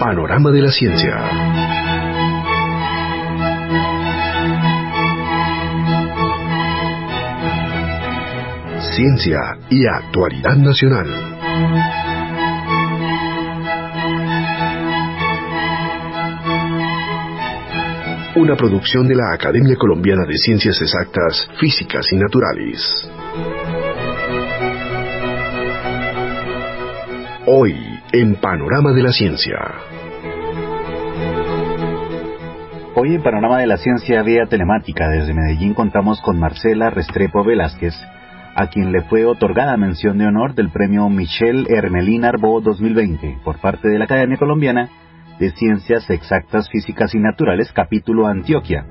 Panorama de la Ciencia. Ciencia y actualidad nacional. Una producción de la Academia Colombiana de Ciencias Exactas, Físicas y Naturales. Hoy, en Panorama de la Ciencia. Hoy en Panorama de la Ciencia vía telemática desde Medellín contamos con Marcela Restrepo Velázquez, a quien le fue otorgada mención de honor del premio Michel Hermelin Arbó 2020 por parte de la Academia Colombiana de Ciencias Exactas, Físicas y Naturales, capítulo Antioquia.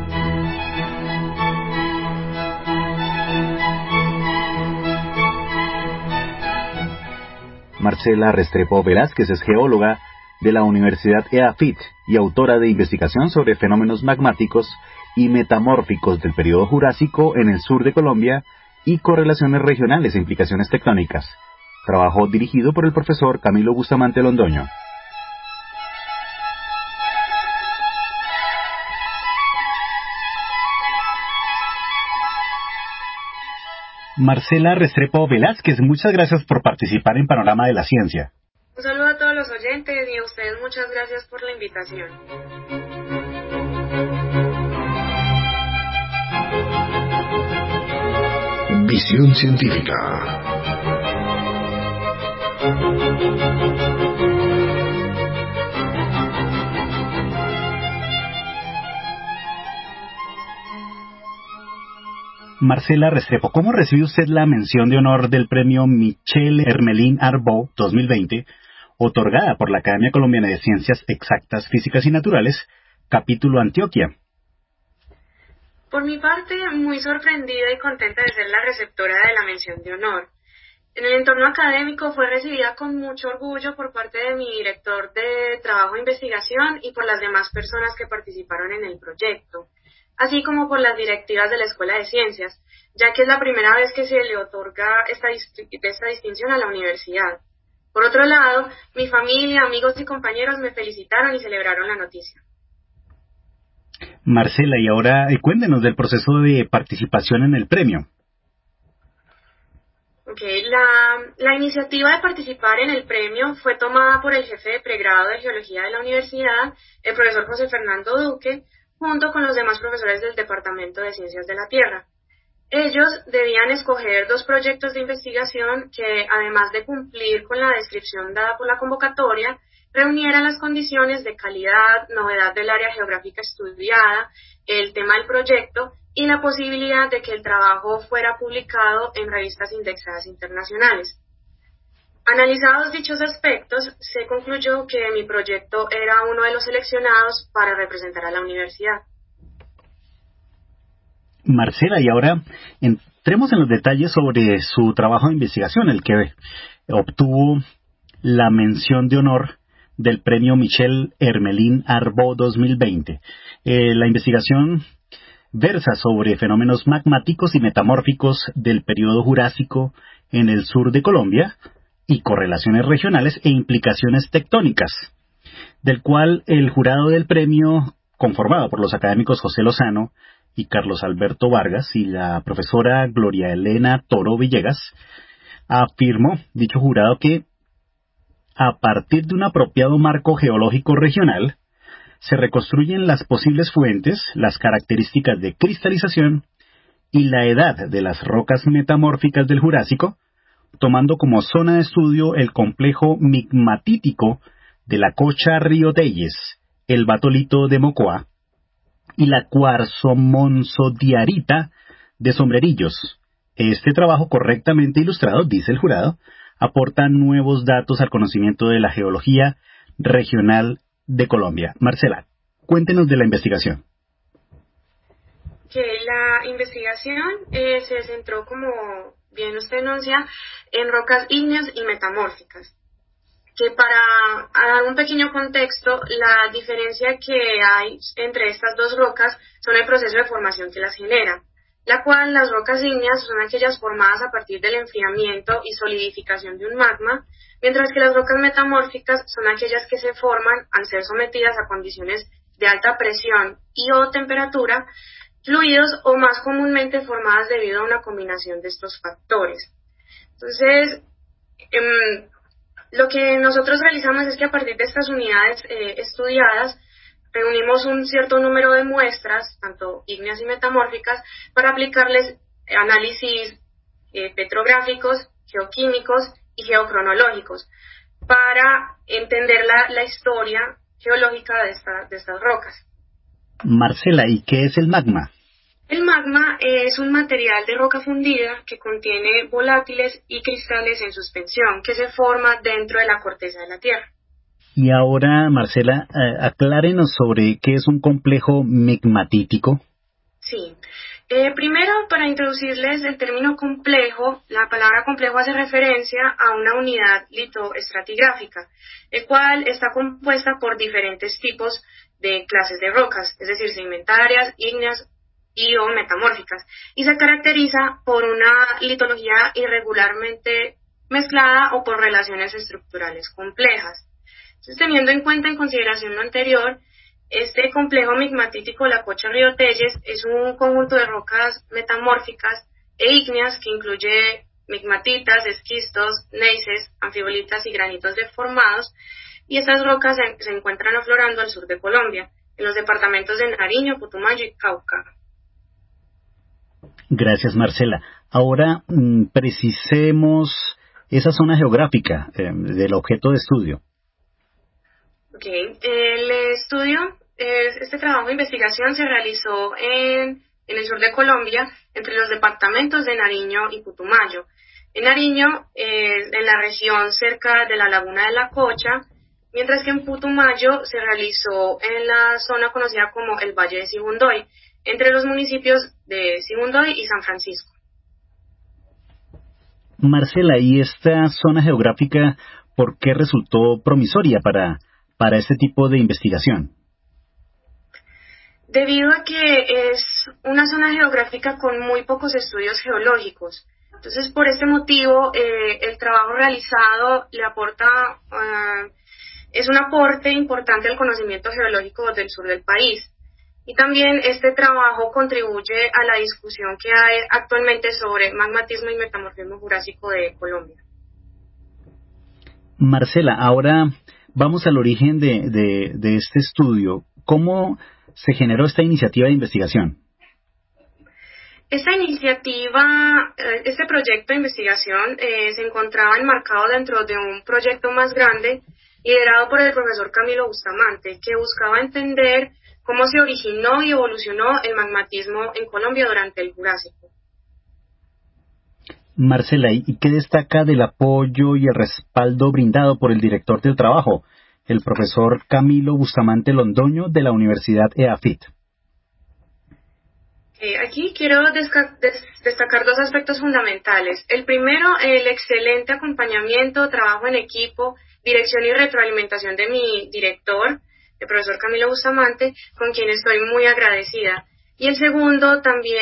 Marcela Restrepo Velázquez es geóloga de la Universidad EAFIT y autora de investigación sobre fenómenos magmáticos y metamórficos del periodo Jurásico en el sur de Colombia y correlaciones regionales e implicaciones tectónicas. Trabajo dirigido por el profesor Camilo Bustamante Londoño. Marcela Restrepo Velázquez, muchas gracias por participar en Panorama de la Ciencia. Un saludo a todos los oyentes y a ustedes muchas gracias por la invitación. Visión científica. Marcela Restrepo, ¿cómo recibe usted la mención de honor del premio Michel Hermelin Arbó 2020, otorgada por la Academia Colombiana de Ciencias Exactas, Físicas y Naturales, capítulo Antioquia? Por mi parte, muy sorprendida y contenta de ser la receptora de la mención de honor. En el entorno académico fue recibida con mucho orgullo por parte de mi director de trabajo e investigación y por las demás personas que participaron en el proyecto, así como por las directivas de la Escuela de Ciencias, ya que es la primera vez que se le otorga esta distinción a la universidad. Por otro lado, mi familia, amigos y compañeros me felicitaron y celebraron la noticia. Marcela, y ahora cuéntenos del proceso de participación en el premio. La iniciativa de participar en el premio fue tomada por el jefe de pregrado de Geología de la universidad, el profesor José Fernando Duque, junto con los demás profesores del Departamento de Ciencias de la Tierra. Ellos debían escoger 2 proyectos de investigación que, además de cumplir con la descripción dada por la convocatoria, reunieran las condiciones de calidad, novedad del área geográfica estudiada, el tema del proyecto y la posibilidad de que el trabajo fuera publicado en revistas indexadas internacionales. Analizados dichos aspectos, se concluyó que mi proyecto era uno de los seleccionados para representar a la universidad. Marcela, y ahora entremos en los detalles sobre su trabajo de investigación, el que obtuvo la mención de honor del premio Michel Hermelin Arbó 2020. La investigación versa sobre fenómenos magmáticos y metamórficos del periodo Jurásico en el sur de Colombia y correlaciones regionales e implicaciones tectónicas, del cual el jurado del premio, conformado por los académicos José Lozano y Carlos Alberto Vargas y la profesora Gloria Elena Toro Villegas, afirmó dicho jurado que a partir de un apropiado marco geológico regional se reconstruyen las posibles fuentes, las características de cristalización y la edad de las rocas metamórficas del Jurásico, tomando como zona de estudio el complejo migmatítico de la Cocha Río Telles, el batolito de Mocoa y la cuarzo-monzodiarita de Sombrerillos. Este trabajo, correctamente ilustrado, dice el jurado, aporta nuevos datos al conocimiento de la geología regional de Colombia. Marcela, cuéntenos de la investigación. La investigación se centró, como bien usted enuncia, en rocas ígneas y metamórficas. Que para dar un pequeño contexto, la diferencia que hay entre estas 2 rocas son el proceso de formación que las genera. la cual las rocas ígneas son aquellas formadas a partir del enfriamiento y solidificación de un magma, mientras que las rocas metamórficas son aquellas que se forman al ser sometidas a condiciones de alta presión y o temperatura, fluidos o más comúnmente formadas debido a una combinación de estos factores. Entonces, lo que nosotros realizamos es que a partir de estas unidades estudiadas, reunimos un cierto número de muestras, tanto ígneas y metamórficas, para aplicarles análisis petrográficos, geoquímicos y geocronológicos, para entender la historia geológica de estas rocas. Marcela, ¿y qué es el magma? El magma es un material de roca fundida que contiene volátiles y cristales en suspensión que se forma dentro de la corteza de la Tierra. Y ahora, Marcela, aclárenos sobre qué es un complejo migmatítico. Sí. Primero, para introducirles el término complejo, la palabra complejo hace referencia a una unidad litoestratigráfica, el cual está compuesta por diferentes tipos de clases de rocas, es decir, sedimentarias, ígneas y o metamórficas, y se caracteriza por una litología irregularmente mezclada o por relaciones estructurales complejas. Entonces, teniendo en cuenta en consideración lo anterior, este complejo migmatítico La Cocha-Río Telles es un conjunto de rocas metamórficas e ígneas que incluye migmatitas, esquistos, gneisses, anfibolitas y granitos deformados, y estas rocas se encuentran aflorando al sur de Colombia, en los departamentos de Nariño, Putumayo y Cauca. Gracias, Marcela. Ahora precisemos esa zona geográfica del objeto de estudio. Okay. El estudio, este trabajo de investigación se realizó en el sur de Colombia, entre los departamentos de Nariño y Putumayo. En Nariño, en la región cerca de la laguna de La Cocha, mientras que en Putumayo se realizó en la zona conocida como el Valle de Sibundoy, entre los municipios de Sibundoy y San Francisco. Marcela, ¿y esta zona geográfica por qué resultó promisoria para este tipo de investigación? Debido a que es una zona geográfica con muy pocos estudios geológicos. Entonces, por este motivo, el trabajo realizado le aporta, es un aporte importante al conocimiento geológico del sur del país. Y también este trabajo contribuye a la discusión que hay actualmente sobre magmatismo y metamorfismo jurásico de Colombia. Marcela, ahora vamos al origen de este estudio. ¿Cómo se generó esta iniciativa de investigación? Esta iniciativa, este proyecto de investigación se encontraba enmarcado dentro de un proyecto más grande liderado por el profesor Camilo Bustamante, que buscaba entender cómo se originó y evolucionó el magmatismo en Colombia durante el Jurásico. Marcela, ¿y qué destaca del apoyo y el respaldo brindado por el director del trabajo, el profesor Camilo Bustamante Londoño de la Universidad EAFIT? Aquí quiero destacar dos aspectos fundamentales. El primero, el excelente acompañamiento, trabajo en equipo, dirección y retroalimentación de mi director, el profesor Camilo Bustamante, con quien estoy muy agradecida. Y el segundo,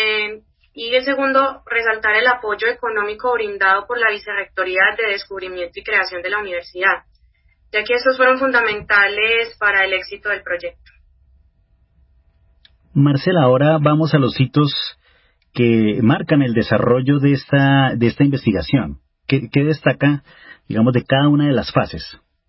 resaltar el apoyo económico brindado por la Vicerrectoría de Descubrimiento y Creación de la universidad, ya que estos fueron fundamentales para el éxito del proyecto. Marcela, ahora vamos a los hitos que marcan el desarrollo de esta investigación. ¿Qué destaca, digamos, de cada una de las fases?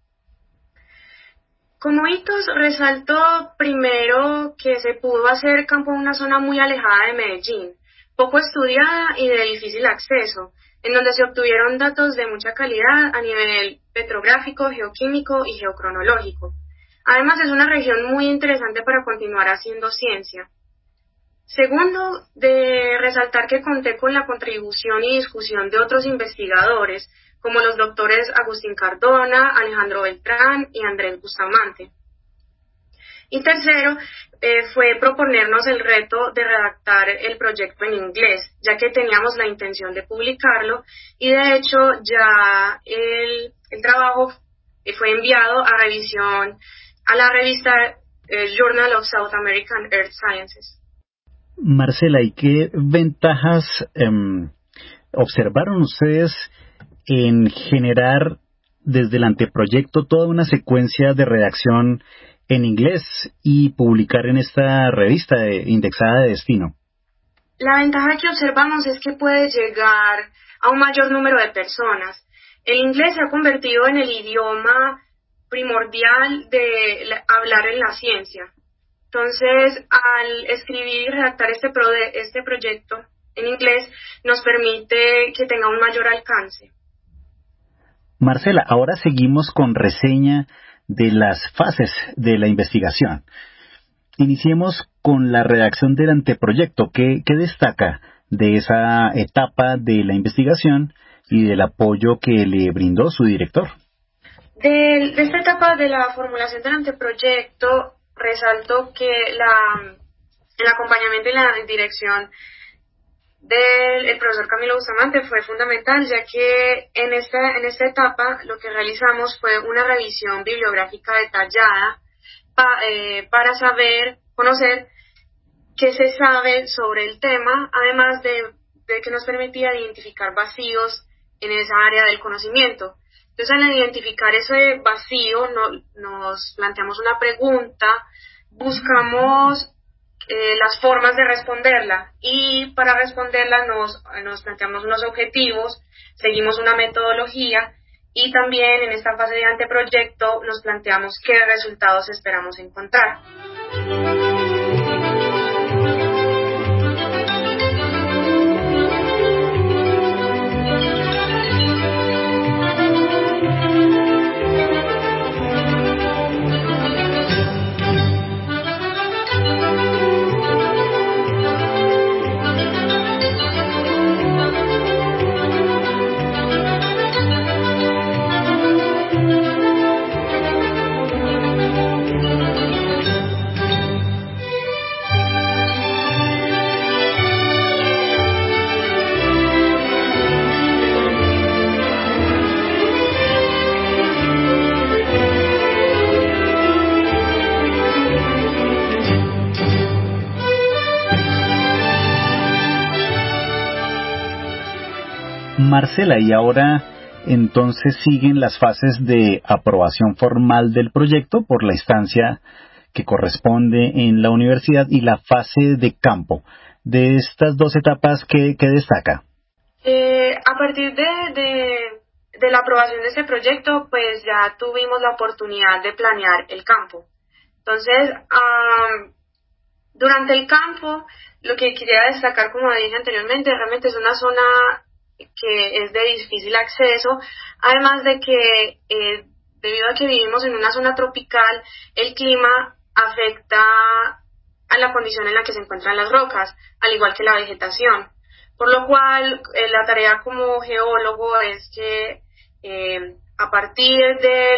Como hitos, resalto primero que se pudo hacer campo en una zona muy alejada de Medellín, poco estudiada y de difícil acceso, en donde se obtuvieron datos de mucha calidad a nivel petrográfico, geoquímico y geocronológico. Además, es una región muy interesante para continuar haciendo ciencia. Segundo, de resaltar que conté con la contribución y discusión de otros investigadores, como los doctores Agustín Cardona, Alejandro Beltrán y Andrés Bustamante. Y tercero, fue proponernos el reto de redactar el proyecto en inglés, ya que teníamos la intención de publicarlo, y de hecho ya el trabajo fue enviado a revisión a la revista Journal of South American Earth Sciences. Marcela, ¿y qué ventajas observaron ustedes en generar desde el anteproyecto toda una secuencia de redacción en inglés y publicar en esta revista indexada de destino? La ventaja que observamos es que puede llegar a un mayor número de personas. El inglés se ha convertido en el idioma primordial de hablar en la ciencia. Entonces, al escribir y redactar este proyecto en inglés, nos permite que tenga un mayor alcance. Marcela, ahora seguimos con reseña de las fases de la investigación. Iniciemos con la redacción del anteproyecto. ¿Qué destaca de esa etapa de la investigación y del apoyo que le brindó su director? De esta etapa de la formulación del anteproyecto, resalto que el acompañamiento y la dirección del profesor Camilo Bustamante fue fundamental, ya que en esta etapa lo que realizamos fue una revisión bibliográfica detallada para conocer qué se sabe sobre el tema, además de que nos permitía identificar vacíos en esa área del conocimiento. Entonces, al identificar ese vacío, nos planteamos una pregunta, buscamos las formas de responderla, y para responderla nos planteamos unos objetivos, seguimos una metodología, y también en esta fase de anteproyecto nos planteamos qué resultados esperamos encontrar. Marcela, y ahora entonces siguen las fases de aprobación formal del proyecto por la instancia que corresponde en la universidad y la fase de campo. De estas dos etapas, ¿qué destaca? A partir de la aprobación de este proyecto, pues ya tuvimos la oportunidad de planear el campo. Entonces, durante el campo, lo que quería destacar, como dije anteriormente, realmente es una zona que es de difícil acceso, además de que debido a que vivimos en una zona tropical, el clima afecta a la condición en la que se encuentran las rocas, al igual que la vegetación, por lo cual la tarea como geólogo es que a partir de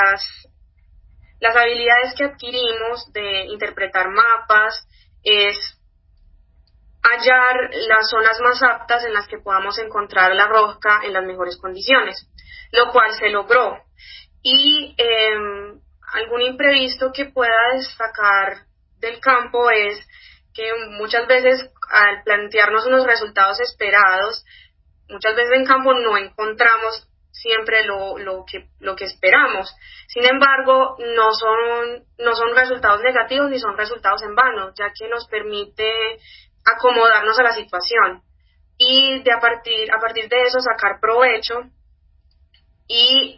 las habilidades que adquirimos de interpretar mapas, es hallar las zonas más aptas en las que podamos encontrar la roca en las mejores condiciones, lo cual se logró. Y algún imprevisto que pueda destacar del campo es que muchas veces al plantearnos unos resultados esperados, muchas veces en campo no encontramos siempre lo que esperamos. Sin embargo, no son resultados negativos ni son resultados en vano, ya que nos permite acomodarnos a la situación y a partir de eso sacar provecho y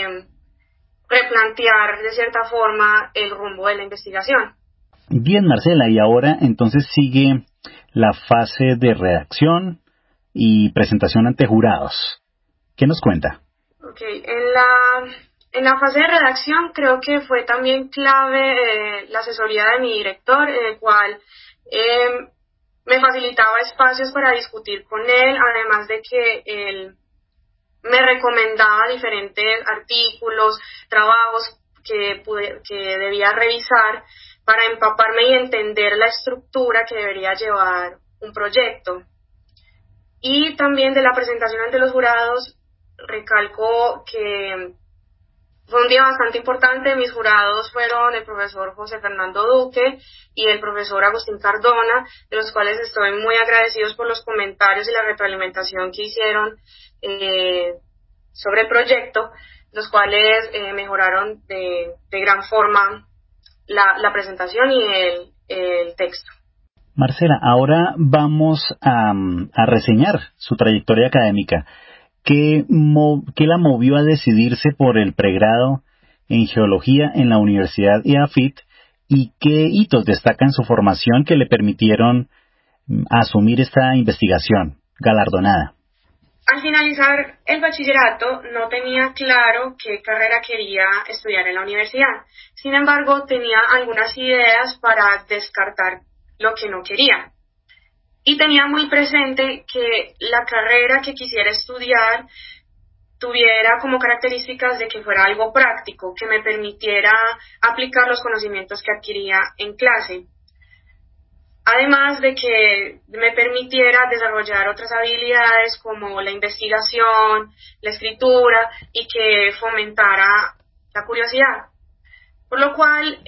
replantear de cierta forma el rumbo de la investigación. Bien, Marcela, y ahora entonces sigue la fase de redacción y presentación ante jurados. ¿Qué nos cuenta? Okay. En la fase de redacción creo que fue también clave la asesoría de mi director, en el cual me facilitaba espacios para discutir con él, además de que él me recomendaba diferentes artículos, trabajos que debía revisar para empaparme y entender la estructura que debería llevar un proyecto. Y también de la presentación ante los jurados, recalco que Fue un día bastante importante. Mis jurados fueron el profesor José Fernando Duque y el profesor Agustín Cardona, de los cuales estoy muy agradecidos por los comentarios y la retroalimentación que hicieron sobre el proyecto, los cuales mejoraron de gran forma la presentación y el texto. Marcela, ahora vamos a reseñar su trayectoria académica. ¿Qué la movió a decidirse por el pregrado en Geología en la Universidad EAFIT y qué hitos destacan su formación que le permitieron asumir esta investigación galardonada? Al finalizar el bachillerato no tenía claro qué carrera quería estudiar en la universidad. Sin embargo, tenía algunas ideas para descartar lo que no quería. Y tenía muy presente que la carrera que quisiera estudiar tuviera como características de que fuera algo práctico, que me permitiera aplicar los conocimientos que adquiría en clase. Además de que me permitiera desarrollar otras habilidades como la investigación, la escritura y que fomentara la curiosidad. Por lo cual,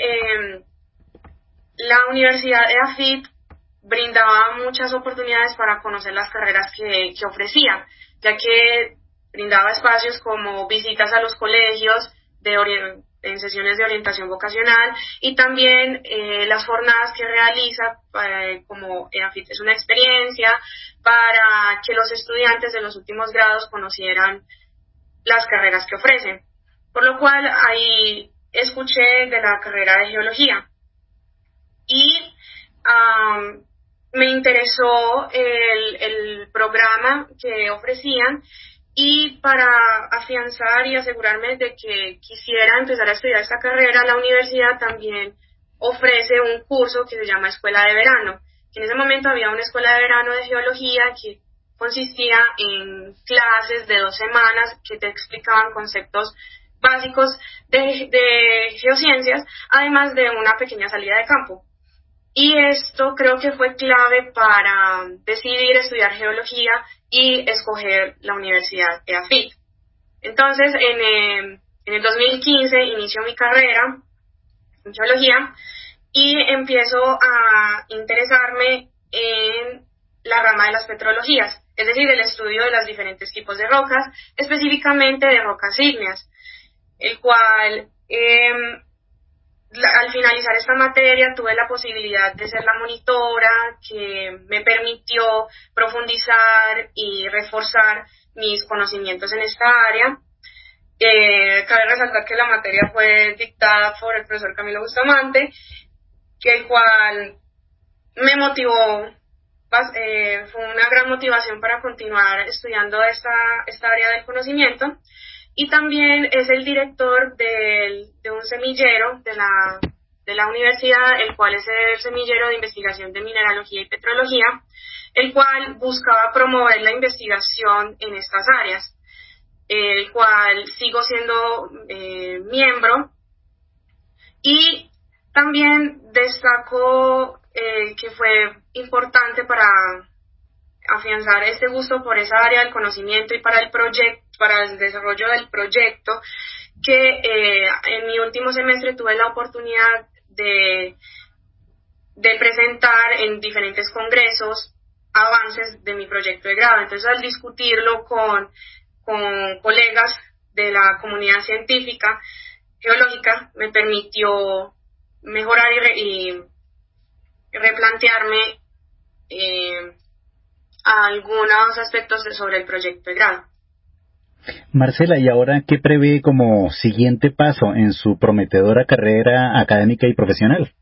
la Universidad EAFIT brindaba muchas oportunidades para conocer las carreras que ofrecía, ya que brindaba espacios como visitas a los colegios en sesiones de orientación vocacional y también las jornadas que realiza como EAFIT es una experiencia para que los estudiantes de los últimos grados conocieran las carreras que ofrecen. Por lo cual ahí escuché de la carrera de geología y me interesó el programa que ofrecían y para afianzar y asegurarme de que quisiera empezar a estudiar esta carrera, la universidad también ofrece un curso que se llama Escuela de Verano, que en ese momento había una escuela de verano de geología que consistía en clases de 2 semanas que te explicaban conceptos básicos de geociencias, además de una pequeña salida de campo. Y esto creo que fue clave para decidir estudiar geología y escoger la Universidad EAFIT. Entonces, en el 2015 inicio mi carrera en geología y empiezo a interesarme en la rama de las petrologías, es decir, el estudio de los diferentes tipos de rocas, específicamente de rocas ígneas, el cual al finalizar esta materia tuve la posibilidad de ser la monitora que me permitió profundizar y reforzar mis conocimientos en esta área. Cabe resaltar que la materia fue dictada por el profesor Camilo Bustamante, el cual me motivó, fue una gran motivación para continuar estudiando esta área del conocimiento. Y también es el director de un semillero de la universidad, el cual es el semillero de investigación de mineralogía y petrología, el cual buscaba promover la investigación en estas áreas, el cual sigo siendo miembro. Y también destaco que fue importante para afianzar este gusto por esa área del conocimiento y para el desarrollo del proyecto, que en mi último semestre tuve la oportunidad de presentar en diferentes congresos avances de mi proyecto de grado. Entonces, al discutirlo con colegas de la comunidad científica geológica, me permitió mejorar y replantearme algunos aspectos sobre el proyecto de grado. Marcela, ¿y ahora qué prevé como siguiente paso en su prometedora carrera académica y profesional?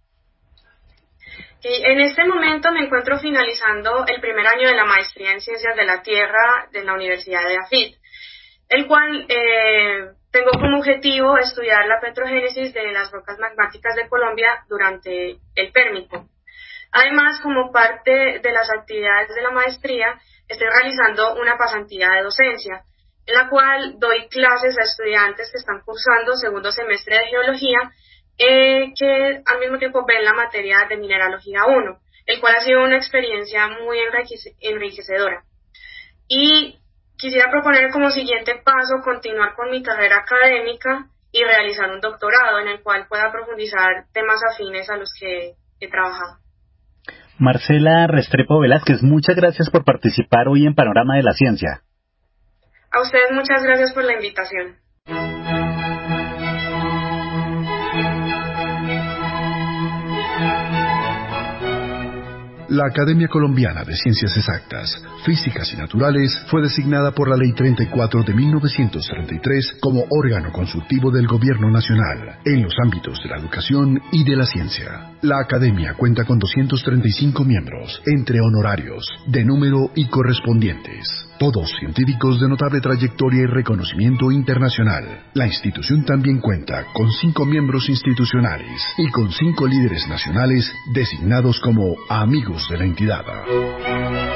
En este momento me encuentro finalizando el primer año de la maestría en Ciencias de la Tierra de la Universidad de EAFIT, el cual tengo como objetivo estudiar la petrogénesis de las rocas magmáticas de Colombia durante el Pérmico. Además, como parte de las actividades de la maestría, estoy realizando una pasantía de docencia, en la cual doy clases a estudiantes que están cursando segundo semestre de geología, que al mismo tiempo ven la materia de mineralogía 1, el cual ha sido una experiencia muy enriquecedora. Y quisiera proponer como siguiente paso continuar con mi carrera académica y realizar un doctorado en el cual pueda profundizar temas afines a los que he trabajado. Marcela Restrepo Velázquez, muchas gracias por participar hoy en Panorama de la Ciencia. A ustedes muchas gracias por la invitación. La Academia Colombiana de Ciencias Exactas, Físicas y Naturales fue designada por la Ley 34 de 1933 como órgano consultivo del Gobierno Nacional en los ámbitos de la educación y de la ciencia. La Academia cuenta con 235 miembros, entre honorarios, de número y correspondientes, todos científicos de notable trayectoria y reconocimiento internacional. La institución también cuenta con 5 miembros institucionales y con 5 líderes nacionales designados como amigos de la entidad.